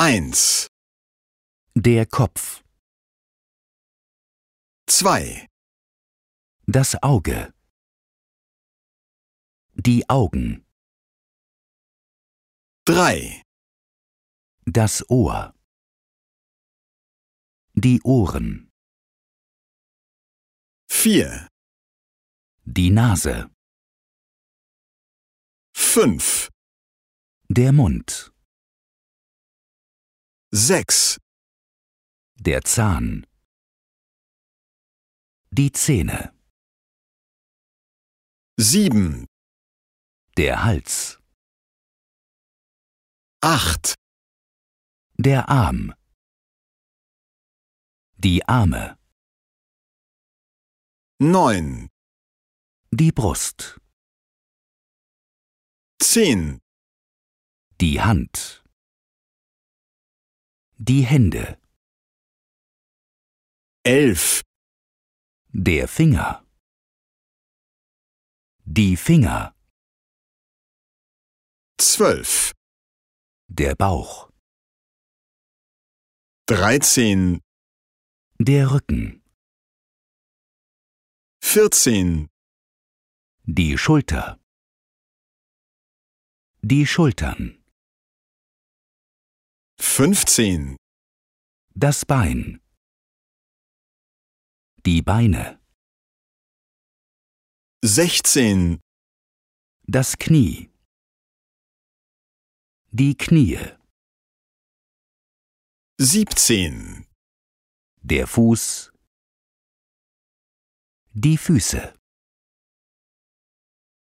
1, Der Kopf. 2, Das Auge. Die Augen. 3, Das Ohr. Die Ohren. 4, Die Nase. 5, Der Mund. 6, Der Zahn. Die Zähne. 7, Der Hals. 8, Der Arm. Die Arme. 9, Die Brust. 10, Die Hand. Die Hände. 11, Der Finger. Die Finger. 12, Der Bauch. 13, Der Rücken. 14, Die Schulter. Die Schultern. 15, Das Bein. Die Beine. 16, Das Knie. Die Knie. 17, Der Fuß. Die Füße.